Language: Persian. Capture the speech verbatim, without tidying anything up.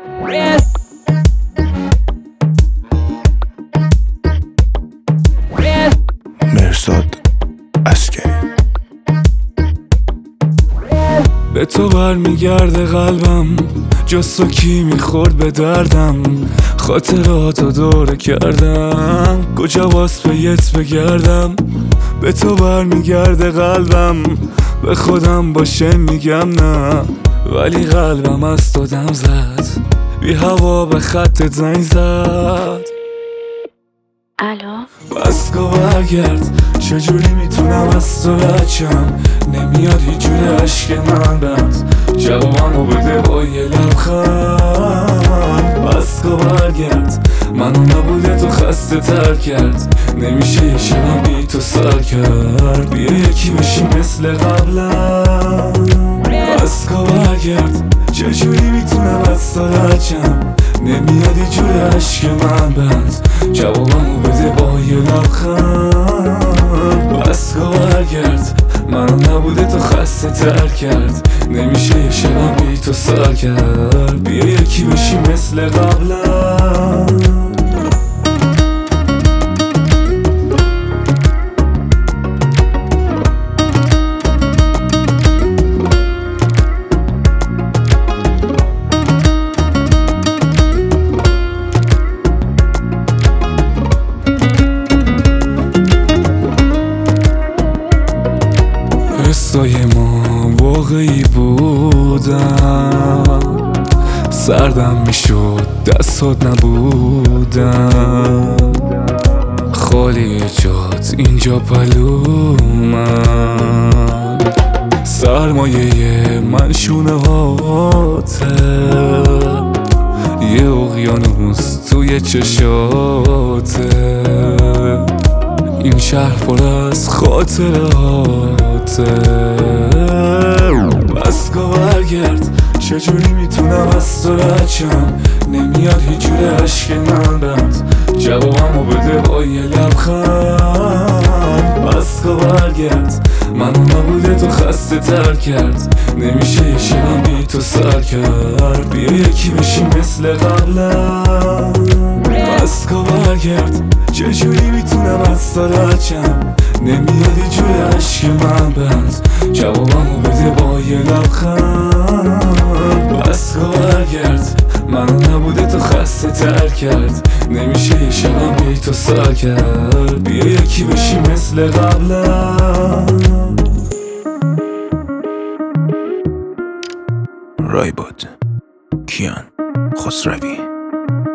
مرزاد عسکری. به تو برمیگرده قلبم، جز تو کی میخورد به دردم. خاطراتو دوره کردم، کجا باز پیت بگردم. به تو برمیگرده قلبم، به خودم باشه میگم نه، ولی قلبم از تو دم زد، بی هوا به خط زنگ زد. الو بس کن برگرد، چجوری میتونم از تو بچم؟ نمیاد هیچ جوری عشق من بند، جوابمو بده با یه لبخند. بس کن برگرد، منو نبوده تو خسته تر کرد، نمیشه یه شبم بی تو سر کرد. بیا یکی بشی مثل قبلم. بس کن برگرد، چجوری میتونم از تو بچم؟ نمیاد یه جوری عشق من بند، جوابمو بده با یه لبخند. بس کن برگرد، منو نبوده تو خسته تر کرد، نمیشه یه شبم بی تو سر کرد. بیا یکی بشی مثل قبلم. حسای ما واقعی بودن، سردم میشد دستات نبودن، خالی جات اینجا پلومن. سرمایه من شونه هاته، یه اقیانوس توی چشاته، این شهر پر از خاطراته. بس کن برگرد، چجوری میتونم از تو بچم؟ نمیاد هیچ جوری عشق من بند، جوابمو بده با یه لبخند. بس کن برگرد، منو نبوده تو خسته تر کرد، نمیشه یه شبم بی تو سر کرد. بیا یکی بشی مثل قبلم. بس کن برگرد، چجوری میتونم از تو بچم؟ نمیاد یه جوری عشق من بند، جوابمو بده با یه لبخند. بس کن برگرد، منو نبوده تو خسته تر کرد، نمیشه یه شبم بی تو سر کرد. بیا یکی بشی مثل قبلم. رایباد کیان خسروی.